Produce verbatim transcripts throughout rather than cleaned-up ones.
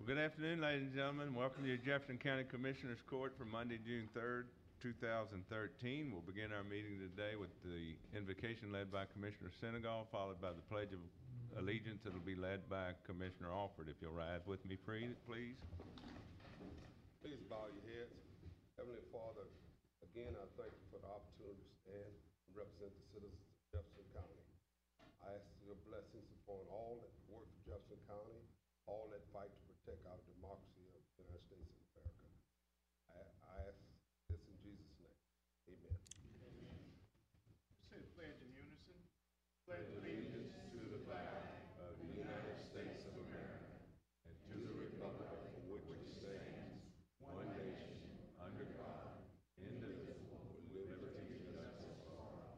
Well, good afternoon, ladies and gentlemen. Welcome to the Jefferson County Commissioners Court for Monday, June third, two thousand thirteen. We'll begin our meeting today with the invocation led by Commissioner Senegal, followed by the Pledge of Allegiance. It'll be led by Commissioner Alford. If you'll rise with me, please. Please bow your heads. Heavenly Father, again, I thank you for the opportunity to stand and represent the citizens of Jefferson County. I ask your blessings upon all that work for Jefferson County, all that fight to protect our democracy of the United States of America. I, I ask this in Jesus' name. Amen. Amen. Say the pledge in unison. Pledge allegiance to the flag of the United States of America and to the republic for which it stands, one nation, under God, indivisible, with liberty and justice for all.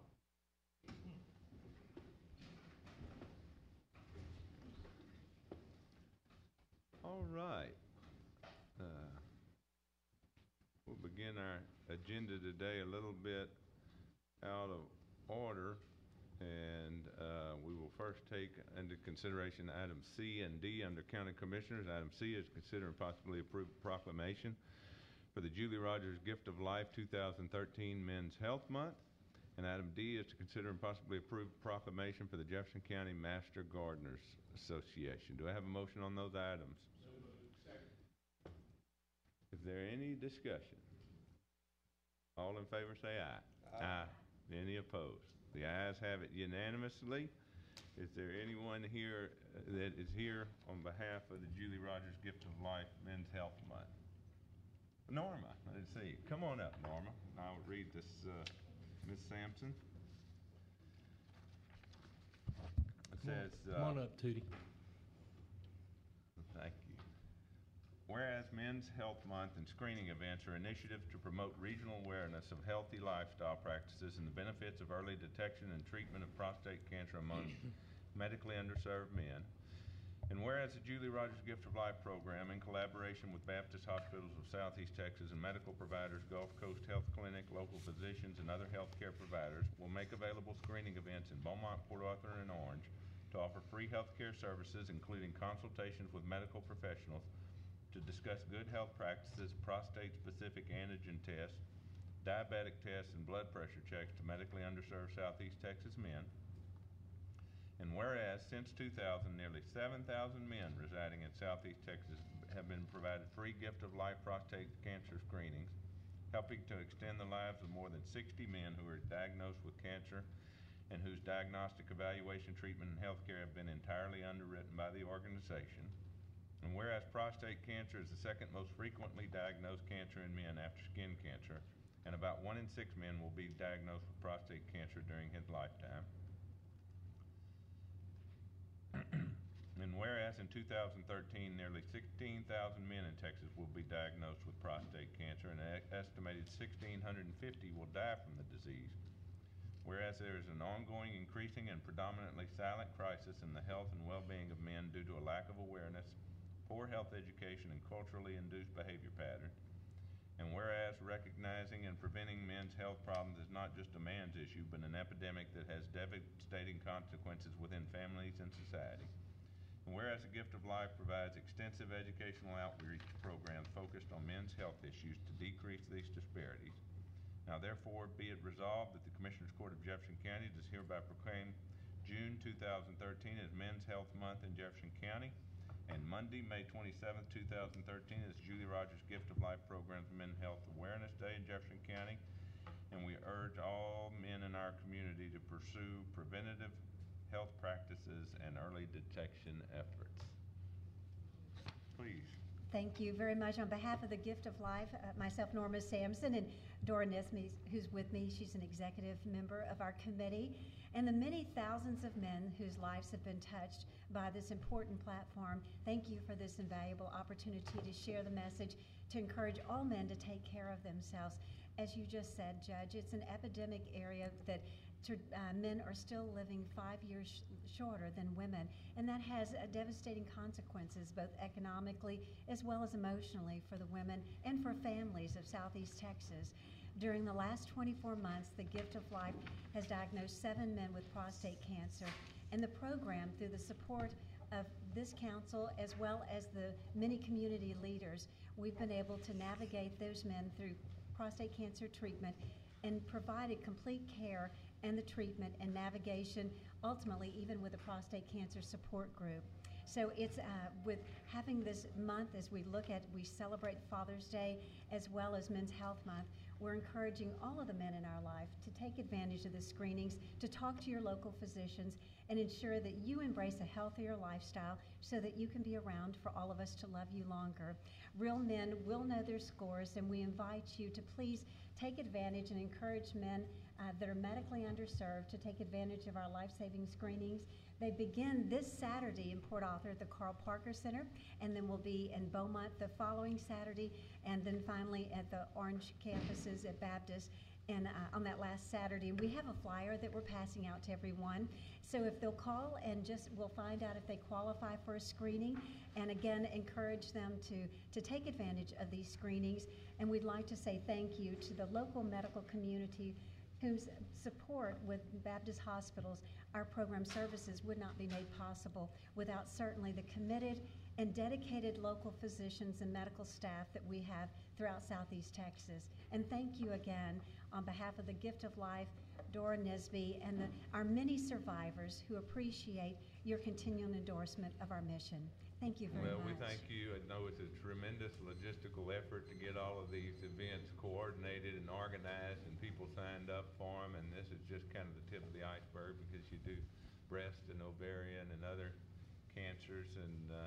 All right. Uh, we'll begin our agenda today a little bit out of order, and uh, we will first take into consideration item C and D under County Commissioners. Item C is consider and possibly approve proclamation for the Julie Rogers Gift of Life two thousand thirteen Men's Health Month. And item D is to consider and possibly approve proclamation for the Jefferson County Master Gardeners Association. Do I have a motion on those items? So moved. Second. Is there any discussion? All in favor say aye. Aye. Aye. Any opposed? The ayes have it unanimously. Is there anyone here uh, that is here on behalf of the Julie Rogers Gift of Life Men's Health Month? Norma, I didn't see you. Come on up, Norma. I'll read this. Uh, Miz Sampson. It says, Come on uh, up, Tootie. Thank you. Whereas Men's Health Month and screening events are initiatives to promote regional awareness of healthy lifestyle practices and the benefits of early detection and treatment of prostate cancer among medically underserved men. And whereas the Julie Rogers Gift of Life program, in collaboration with Baptist Hospitals of Southeast Texas and medical providers, Gulf Coast Health Clinic, local physicians, and other healthcare providers, will make available screening events in Beaumont, Port Arthur, and Orange to offer free healthcare services, including consultations with medical professionals to discuss good health practices, prostate-specific antigen tests, diabetic tests, and blood pressure checks to medically underserved Southeast Texas men. And whereas since two thousand, nearly seven thousand men residing in Southeast Texas have been provided free Gift of Life prostate cancer screenings, helping to extend the lives of more than sixty men who are diagnosed with cancer and whose diagnostic evaluation, treatment, and health care have been entirely underwritten by the organization. And whereas prostate cancer is the second most frequently diagnosed cancer in men after skin cancer, and about one in six men will be diagnosed with prostate cancer during his lifetime. And whereas in two thousand thirteen, nearly sixteen thousand men in Texas will be diagnosed with prostate cancer, and an estimated one thousand six hundred fifty will die from the disease. Whereas there is an ongoing, increasing, and predominantly silent crisis in the health and well-being of men due to a lack of awareness, poor health education, and culturally induced behavior patterns. And whereas recognizing and preventing men's health problems is not just a man's issue, but an epidemic that has devastating consequences within families and society. And whereas the Gift of Life provides extensive educational outreach programs focused on men's health issues to decrease these disparities. Now therefore be it resolved that the Commissioners Court of Jefferson County does hereby proclaim June two thousand thirteen as Men's Health Month in Jefferson County, and Monday, May twenty-seventh, two thousand thirteen is Julie Rogers Gift of Life Program's Men's Health Awareness Day in Jefferson County. And we urge all men in our community to pursue preventative health practices and early detection efforts. Please. Thank you very much. On behalf of the Gift of Life, uh, myself, Norma Sampson, and Dora Nesme, who's with me, she's an executive member of our committee, and the many thousands of men whose lives have been touched by this important platform, thank you for this invaluable opportunity to share the message, to encourage all men to take care of themselves. As you just said, Judge, it's an epidemic area that uh, men are still living five years sh shorter than women, and that has uh, devastating consequences, both economically as well as emotionally for the women and for families of Southeast Texas. During the last twenty-four months, the Gift of Life has diagnosed seven men with prostate cancer, and the program, through the support of this council, as well as the many community leaders, we've been able to navigate those men through prostate cancer treatment and provided complete care and the treatment and navigation, ultimately even with a prostate cancer support group. So it's uh, with having this month as we look at, we celebrate Father's Day as well as Men's Health Month, we're encouraging all of the men in our life to take advantage of the screenings, to talk to your local physicians, and ensure that you embrace a healthier lifestyle so that you can be around for all of us to love you longer. Real men will know their scores, and we invite you to please take advantage and encourage men uh, that are medically underserved to take advantage of our life-saving screenings. They begin this Saturday in Port Arthur at the Carl Parker Center, and then will be in Beaumont the following Saturday, and then finally at the Orange campuses at Baptist and uh, on that last Saturday. We have a flyer that we're passing out to everyone. So if they'll call and just, we'll find out if they qualify for a screening, and again, encourage them to, to take advantage of these screenings. And we'd like to say thank you to the local medical community whose support with Baptist hospitals, our program services would not be made possible without certainly the committed and dedicated local physicians and medical staff that we have throughout Southeast Texas. And thank you again on behalf of the Gift of Life, Dora Nisby, and the, our many survivors who appreciate your continual endorsement of our mission. Thank you very Well, much. we thank you. I know it's a tremendous logistical effort to get all of these events coordinated and organized and people signed up for them, and this is just kind of the tip of the iceberg because you do breast and ovarian and other cancers, and uh,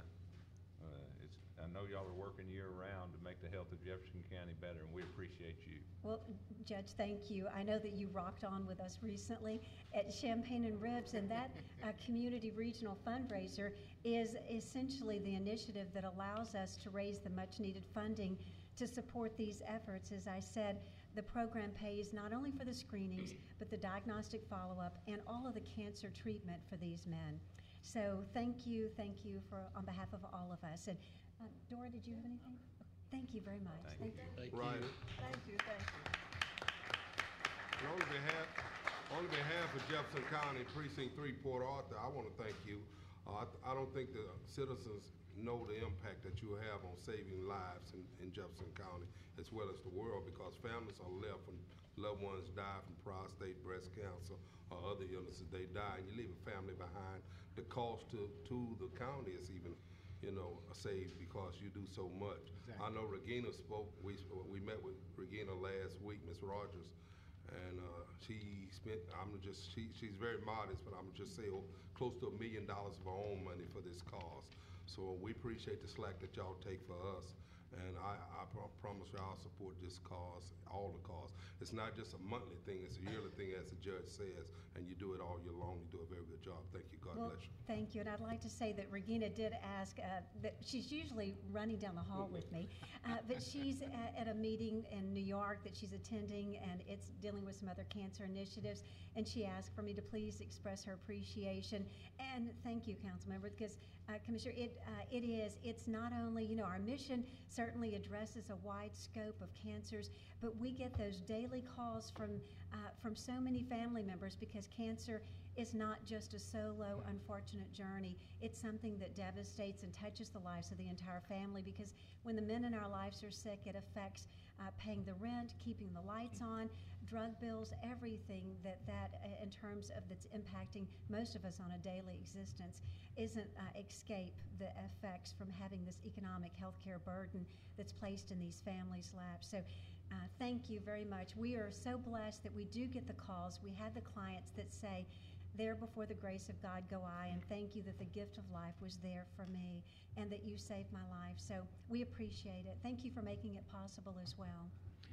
uh, it's, I know y'all are working year-round to make the health of Jefferson County better, and we appreciate you. Well, Judge, thank you. I know that you rocked on with us recently at Champagne and Ribs, and that uh, community regional fundraiser is essentially the initiative that allows us to raise the much-needed funding to support these efforts. As I said, the program pays not only for the screenings, but the diagnostic follow-up and all of the cancer treatment for these men. So thank you, thank you for on behalf of all of us. And uh, Dora, did you have anything? Thank you very much. Thank you. Thank Right. you. Thank you, thank you. And on behalf, on behalf of Jefferson County Precinct Three, Port Arthur, I want to thank you. Uh, I, I don't think the citizens know the impact that you have on saving lives in, in Jefferson County as well as the world, because families are left when loved ones die from prostate, breast cancer, or other illnesses. They die, and you leave a family behind. The cost to, to the county is even, you know, saved because you do so much. Exactly. I know Regina spoke, we, we met with Regina last week, Miz Rogers, and uh, she spent, I'm just, she, she's very modest, but I'm just say oh, close to a million dollars of her own money for this cause. So we appreciate the slack that y'all take for us. And I, I pro promise you I'll support this cause, all the cause. It's not just a monthly thing, it's a yearly thing, as the judge says, and you do it all year long. You do a very good job. Thank you. God Well, bless you. thank you, and I'd like to say that Regina did ask, uh, that she's usually running down the hall with me, uh, but she's at, at a meeting in New York that she's attending, and it's dealing with some other cancer initiatives, and she asked for me to please express her appreciation. And thank you, council member, because uh, Commissioner, it, uh, it is, it's not only, you know, our mission certainly addresses a wide scope of cancers, but we get those daily calls from, uh, from so many family members, because cancer is not just a solo, unfortunate journey. It's something that devastates and touches the lives of the entire family, because when the men in our lives are sick, it affects uh, paying the rent, keeping the lights on, drug bills, everything that that uh, in terms of that's impacting most of us on a daily existence isn't uh, escape the effects from having this economic healthcare burden that's placed in these families' laps. So uh, thank you very much. We are so blessed that we do get the calls. We had the clients that say, there before the grace of God go I, and thank you that the gift of life was there for me and that you saved my life. So we appreciate it. Thank you for making it possible as well.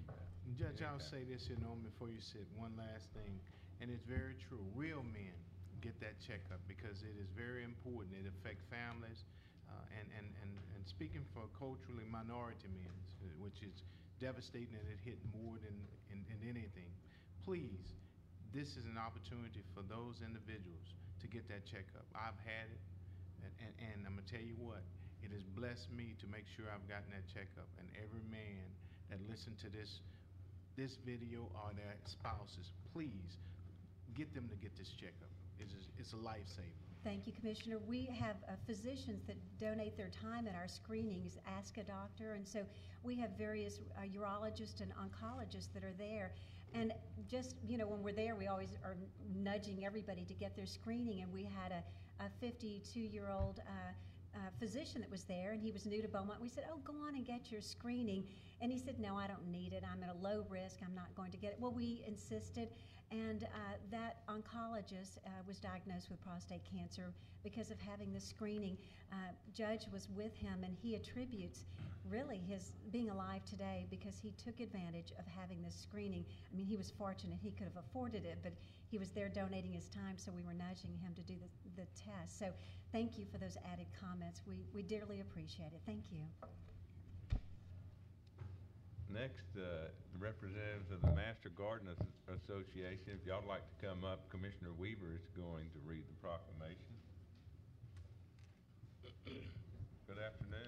Judge, I'll say this here, Norman, before you sit, one last thing, and it's very true. Real men get that checkup because it is very important. It affects families, uh, and, and, and, and speaking for culturally minority men, which is devastating, and it hit more than in, in anything. Please, this is an opportunity for those individuals to get that checkup. I've had it, and, and, and I'm gonna tell you what, it has blessed me to make sure I've gotten that checkup, and every man that listened to this this video or their spouses, please get them to get this checkup. It's, it's a lifesaver. Thank you, Commissioner. We have uh, physicians that donate their time at our screenings, Ask a Doctor, and so we have various uh, urologists and oncologists that are there. And just, you know, when we're there, we always are nudging everybody to get their screening, and we had a fifty-two-year-old uh, uh, physician that was there, and he was new to Beaumont. We said, oh, go on and get your screening. And he said, no, I don't need it. I'm at a low risk. I'm not going to get it. Well, we insisted, and uh, that oncologist uh, was diagnosed with prostate cancer because of having the screening. Uh, Judge was with him, and he attributes really his being alive today because he took advantage of having this screening. I mean, he was fortunate. He could have afforded it, but he was there donating his time, so we were nudging him to do the, the test. So thank you for those added comments. We, we dearly appreciate it. Thank you. Next, uh, the representatives of the Master Garden As- Association, if y'all would like to come up, Commissioner Weaver is going to read the proclamation. Good afternoon.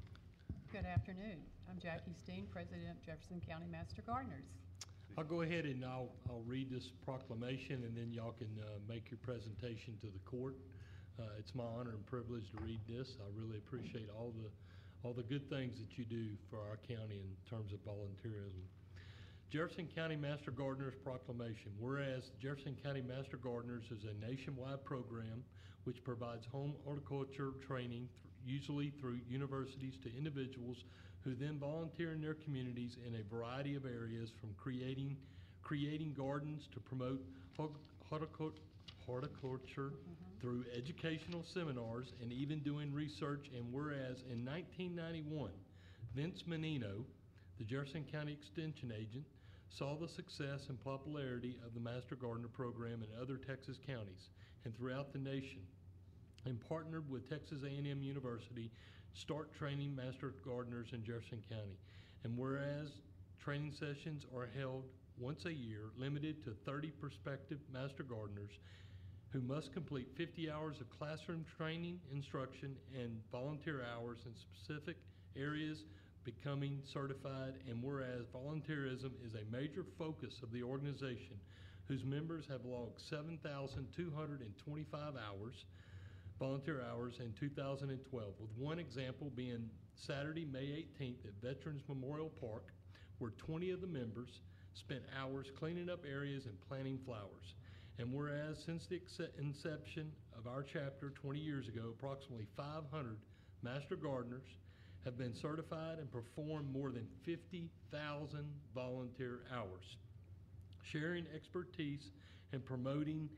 Good afternoon. I'm Jackie Steen, President of Jefferson County Master Gardeners. I'll go ahead and I'll, I'll read this proclamation, and then y'all can uh, make your presentation to the court. Uh, it's my honor and privilege to read this. I really appreciate all the all the good things that you do for our county in terms of volunteerism. Jefferson County Master Gardeners Proclamation. Whereas Jefferson County Master Gardeners is a nationwide program which provides home horticulture training, th- usually through universities, to individuals who then volunteer in their communities in a variety of areas, from creating creating gardens to promote horticul- horticulture mm-hmm. through educational seminars and even doing research. And whereas in nineteen ninety-one, Vince Menino, the Jefferson County Extension agent, saw the success and popularity of the Master Gardener program in other Texas counties and throughout the nation, and partnered with Texas A and M University to start training Master Gardeners in Jefferson County. And whereas training sessions are held once a year, limited to thirty prospective Master Gardeners who must complete fifty hours of classroom training, instruction, and volunteer hours in specific areas, becoming certified. And whereas volunteerism is a major focus of the organization, whose members have logged seven thousand two hundred twenty-five hours, volunteer hours in two thousand twelve, with one example being Saturday, May eighteenth at Veterans Memorial Park, where twenty of the members spent hours cleaning up areas and planting flowers. And whereas since the inception of our chapter twenty years ago, approximately five hundred Master Gardeners have been certified and performed more than fifty thousand volunteer hours, sharing expertise and promoting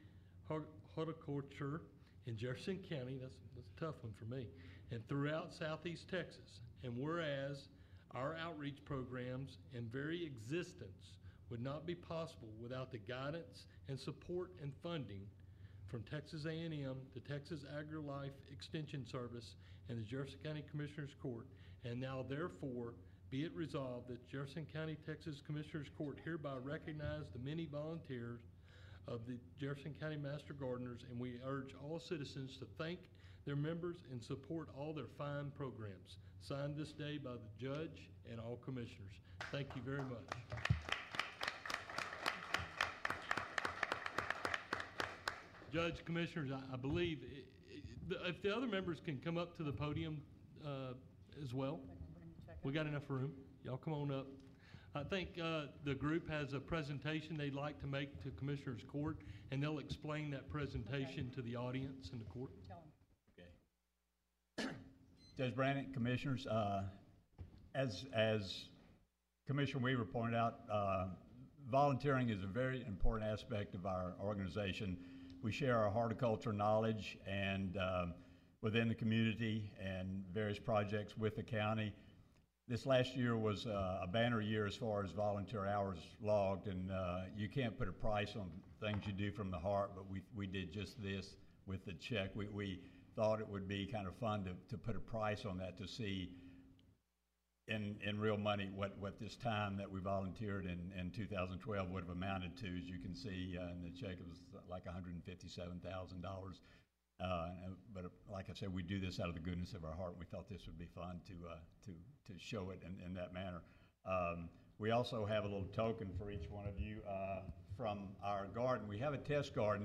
horticulture in Jefferson County. That's, that's a tough one for me. And throughout Southeast Texas. And whereas our outreach programs and very existence would not be possible without the guidance and support and funding from Texas A and M, the Texas AgriLife Extension Service, and the Jefferson County Commissioners Court. And now therefore be it resolved that Jefferson County, Texas Commissioners Court hereby recognize the many volunteers of the Jefferson County Master Gardeners, and we urge all citizens to thank their members and support all their fine programs. Signed this day by the judge and all commissioners. Thank you very much. Judge, commissioners, I, I believe i- i- if the other members can come up to the podium uh, as well. We got enough room. Y'all come on up. I think uh, the group has a presentation they'd like to make to Commissioners Court, and they'll explain that presentation Okay. to the audience in the court. Tell them. Okay. Judge Brannon, Commissioners, uh, as, as Commissioner Weaver pointed out, uh, volunteering is a very important aspect of our organization. We share our horticulture knowledge and um, within the community and various projects with the county. This last year was uh, a banner year as far as volunteer hours logged, and uh, you can't put a price on things you do from the heart, but we, we did just this with the check. We, we thought it would be kind of fun to, to put a price on that, to see in, in real money what, what this time that we volunteered in, in two thousand twelve would have amounted to. As you can see uh, in the check, it was like one hundred fifty-seven thousand dollars. Uh, but uh, like I said, we do this out of the goodness of our heart. We thought this would be fun to uh, to to show it in, in that manner. Um, we also have a little token for each one of you uh, from our garden. We have a test garden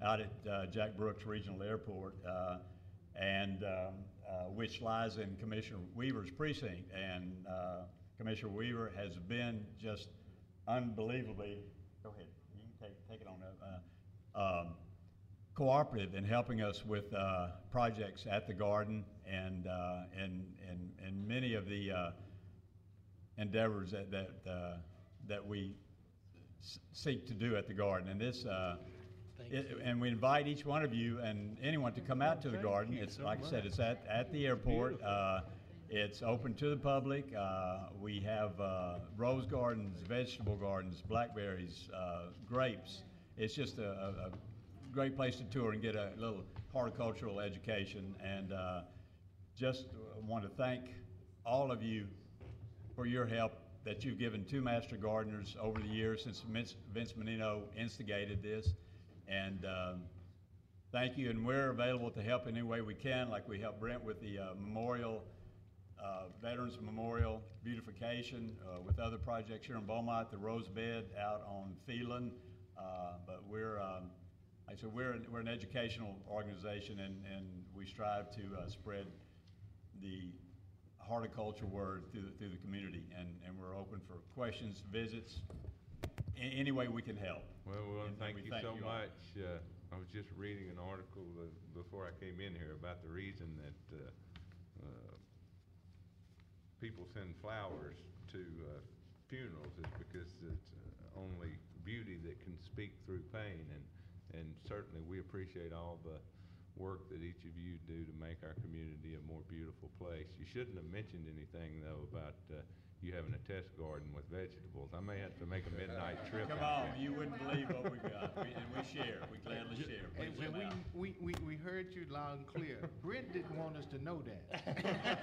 out at uh, Jack Brooks Regional Airport, uh, and um, uh, which lies in Commissioner Weaver's precinct. And uh, Commissioner Weaver has been just unbelievably, go ahead, you can take, take it on up, uh, um, cooperative in helping us with uh, projects at the garden and, uh, and, and, and many of the uh, endeavors that, that, uh, that we s- seek to do at the garden. And this, uh, it, and we invite each one of you and anyone to come out to the garden. It's, like I said, it's at, at the airport. Uh, It's open to the public. Uh, we have uh, rose gardens, vegetable gardens, blackberries, uh, grapes. It's just a, a, a great place to tour and get a little horticultural education. And uh, just want to thank all of you for your help that you've given to Master Gardeners over the years since Vince, Vince Menino instigated this. And um, thank you. And we're available to help in any way we can, like we helped Brent with the uh, memorial. Uh, Veterans Memorial beautification, uh, with other projects here in Beaumont, the Rose Bed out on Phelan. Uh, but we're, um, like I said, we're, we're an educational organization, and, and we strive to uh, spread the horticulture word through the, through the community. And, and we're open for questions, visits, a- any way we can help. Well, we want And to thank we you thank so you all. much. Uh, I was just reading an article uh, before I came in here about the reason that uh, uh, people send flowers to uh, funerals is because it's uh, only beauty that can speak through pain, and and certainly we appreciate all the work that each of you do to make our community a more beautiful place. You shouldn't have mentioned anything though about uh, you having a test garden with vegetables. I may have to make a midnight trip. Come out on, there. you wouldn't believe what we got. We, and we share, we gladly share. And Please and come we, out. we, we, we heard you loud and clear. Brent didn't want us to know that.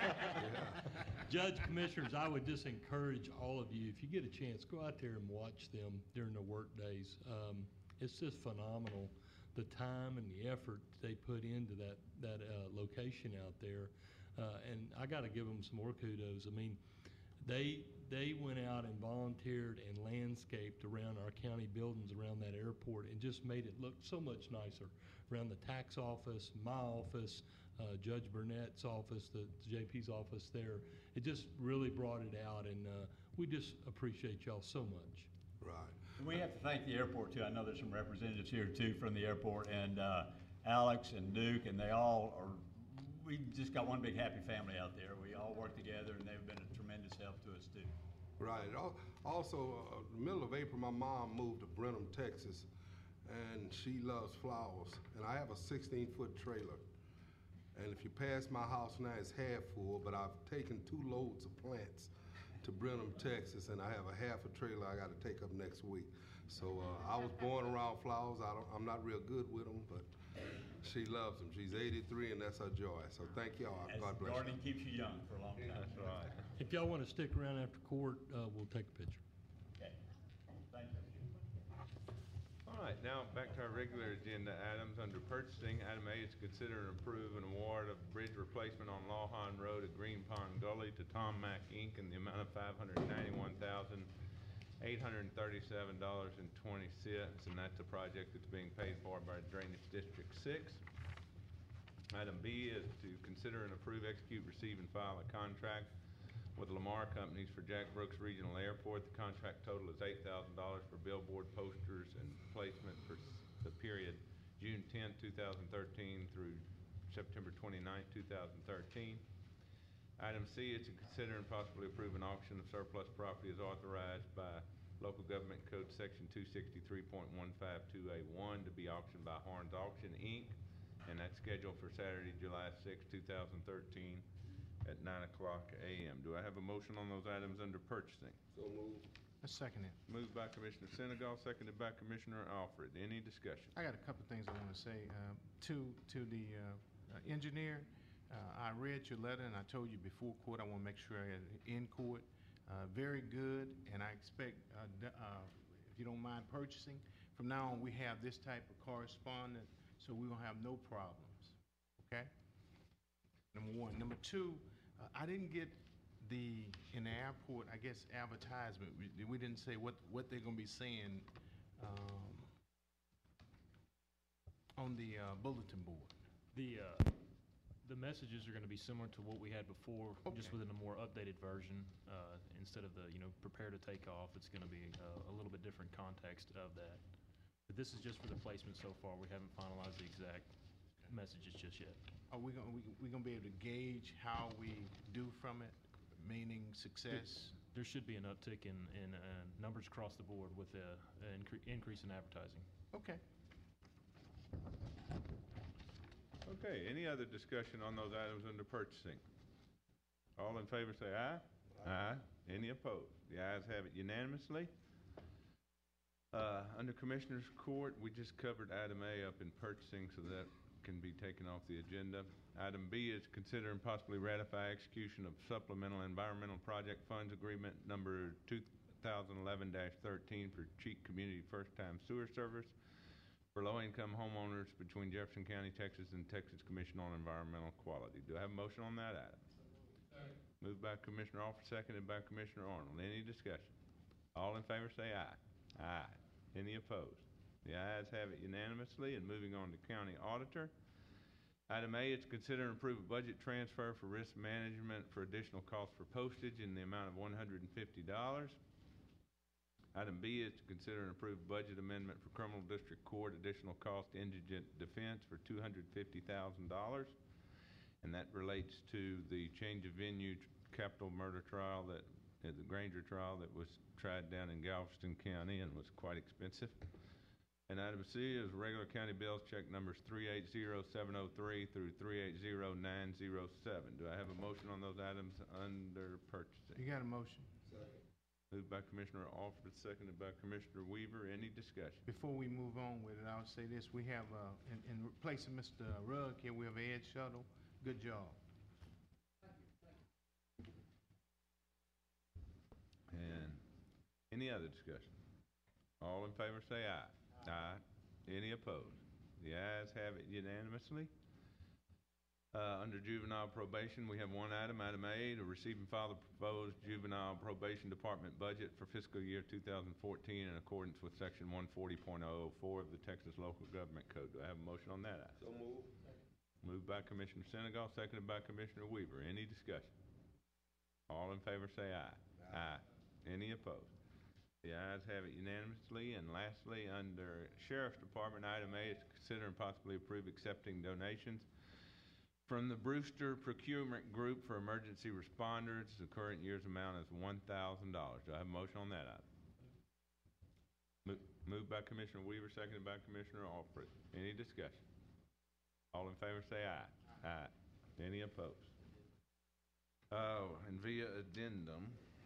Judge, Commissioners, I would just encourage all of you, if you get a chance, go out there and watch them during their work days. Um, it's just phenomenal, the time and the effort they put into that, that uh, location out there. Uh, and I got to give them some more kudos. I mean, they they went out and volunteered and landscaped around our county buildings around that airport and just made it look so much nicer. Around the tax office, my office, uh, Judge Burnett's office, the J P's office there. It just really brought it out, and uh, we just appreciate y'all so much. Right. And we have to thank the airport too. I know there's some representatives here too from the airport, and uh, Alex and Duke, and they all are, we just got one big happy family out there. We all work together, and they've been a tremendous help to us too. Right. Al- Also, uh, the middle of April, my mom moved to Brenham, Texas, and she loves flowers. And I have a sixteen-foot trailer. And if you pass my house now, it's half full, but I've taken two loads of plants to Brenham, Texas, and I have a half a trailer I got to take up next week. So uh, I was born around flowers. I don't, I'm not real good with them, but she loves them. She's eighty-three, and that's her joy. So thank y'all. As God bless you. gardening keeps you young for a long time. That's right. If y'all want to stick around after court, uh, we'll take a picture. Okay. Thank you. All right, now back to our regular agenda items. Under purchasing, item A is consider and approve an award of bridge replacement on Lawhon Road at Green Pond Gully to Tom Mack Incorporated in the amount of five hundred ninety-one thousand, eight hundred thirty-seven dollars and twenty cents, and that's a project that's being paid for by Drainage District Six. Item B is to consider and approve, execute, receive, and file a contract with Lamar Companies for Jack Brooks Regional Airport. The contract total is eight thousand dollars for billboard posters and placement for s- the period June tenth, two thousand thirteen through September twenty-ninth, two thousand thirteen. Item C is to consider and possibly approve an auction of surplus property as authorized by Local Government Code Section two sixty-three point one five two A one to be auctioned by Harns Auction, Incorporated, and that's scheduled for Saturday, July sixth, two thousand thirteen at nine o'clock a m Do I have a motion on those items under purchasing? So moved. I second it. Moved by Commissioner Senegal, seconded by Commissioner Alfred. Any discussion? I got a couple of things I want to say uh, to to the uh, uh, engineer. Uh, I read your letter, and I told you before court I want to make sure I had it in court. Uh, very good, and I expect, uh, d- uh, if you don't mind purchasing, from now on we have this type of correspondence, so we won't have no problems. Okay. Number one. Number two, uh, I didn't get the in the airport, I guess, advertisement. We, we didn't say what what they're going to be saying. Um, on the uh, bulletin board? The, uh, the messages are gonna be similar to what we had before, just Okay. within a more updated version. Uh, instead of the, you know, prepare to take off, it's gonna be uh, a little bit different context of that. But this is just for the placement so far. We haven't finalized the exact messages just yet. Are we gonna, we, we gonna be able to gauge how we do from it, meaning success? There should be an uptick in, in, uh, numbers across the board with a, an incre- increase in advertising. Okay. Okay, any other discussion on those items under purchasing? All in favor say aye. Aye. Any opposed? The ayes have it unanimously. Uh, under Commissioners Court, we just covered item A up in purchasing, so that can be taken off the agenda. Item B is consider and possibly ratify execution of supplemental environmental project funds agreement number two thousand eleven dash thirteen for Cheek Community First Time Sewer Service for low-income homeowners between Jefferson County, Texas, and Texas Commission on Environmental Quality. Do I have a motion on that item? Moved by Commissioner Alford, seconded by Commissioner Arnold. Any discussion? All in favor say aye. Aye. Any opposed? The ayes have it unanimously. And moving on to County Auditor. Item A is to consider and approve a budget transfer for risk management for additional costs for postage in the amount of one hundred fifty dollars. Item B is to consider and approve budget amendment for Criminal District Court, additional cost indigent defense for two hundred fifty thousand dollars. And that relates to the change of venue tr- capital murder trial that, uh, the Granger trial that was tried down in Galveston County and was quite expensive. And item C is regular county bills check numbers three eight zero seven oh three through three eight zero nine zero seven. Do I have a motion on those items under purchasing? You got a motion? Moved by Commissioner Alford, seconded by Commissioner Weaver. Any discussion? Before we move on with it, I'll say this, we have, uh, in, in place of Mister Rugg here, we have Ed Shuttle. Good job. And any other discussion? All in favor say aye. Aye. Any opposed? The ayes have it unanimously. Uh, under juvenile probation, we have one item, item A, to receive and file the proposed juvenile probation department budget for fiscal year two thousand fourteen in accordance with section one forty point oh oh four of the Texas Local Government Code. Do I have a motion on that item? So move. Moved by Commissioner Senegal, seconded by Commissioner Weaver. Any discussion? All in favor say aye. Aye. Any opposed? The ayes have it unanimously. And lastly, under Sheriff's Department, item A is to consider and possibly approve accepting donations from the Brewster Procurement Group for Emergency Responders. The current year's amount is one thousand dollars. Do I have a motion on that item? Mo- Moved by Commissioner Weaver, seconded by Commissioner Alford. Any discussion? All in favor say aye. Aye. Any opposed? Oh, and via addendum,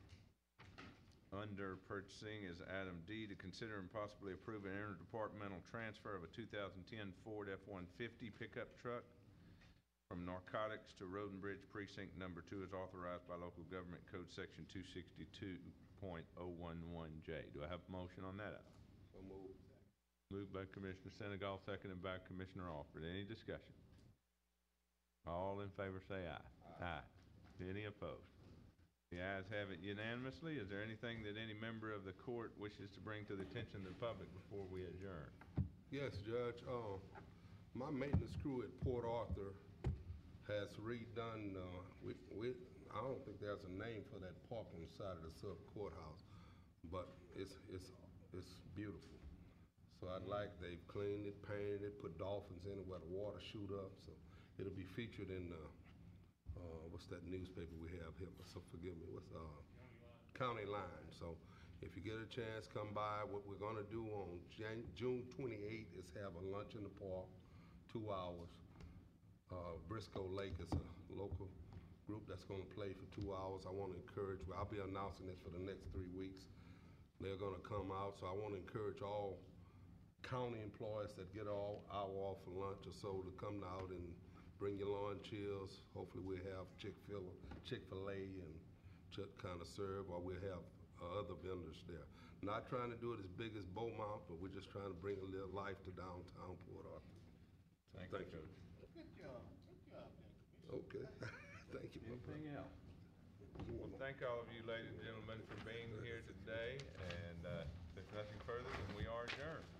under purchasing is item D, to consider and possibly approve an interdepartmental transfer of a two thousand ten Ford F one fifty pickup truck from narcotics to Road and Bridge Precinct Number Two, is authorized by Local Government Code Section two sixty-two point oh one one J. Do I have a motion on that item? So move. Moved by Commissioner Senegal, seconded by Commissioner Alford. Any discussion? All in favor say aye. Aye. Any opposed? The ayes have it unanimously. Is there anything that any member of the court wishes to bring to the attention of the public before we adjourn? Yes, Judge. Uh, my maintenance crew at Port Arthur has redone, uh, we, we, I don't think there's a name for that park on the side of the sub courthouse, but it's, it's, it's beautiful. So I'd like, they've cleaned it, painted it, put dolphins in it where the water shoot up, so it'll be featured in, uh, uh, what's that newspaper we have here, so forgive me, what's, uh, County Line. So if you get a chance, come by. What we're gonna do on Jan- June twenty-eighth is have a lunch in the park, two hours. Uh, Briscoe Lake is a local group that's gonna play for two hours. I wanna encourage, I'll be announcing this for the next three weeks. They're gonna come out, so I wanna encourage all county employees that get all hour off for lunch or so to come out and bring your lawn chairs. Hopefully we'll have Chick-fil, Chick-fil-A and just kind of serve, or we'll have uh, other vendors there. Not trying to do it as big as Beaumont, but we're just trying to bring a little life to downtown Port Arthur. Thank Thank you, you. Coach. Good job, good job, Doctor Okay, thank you. my brother. Anything else? Well, thank all of you, ladies and gentlemen, for being here today. And uh, if there's nothing further, then we are adjourned.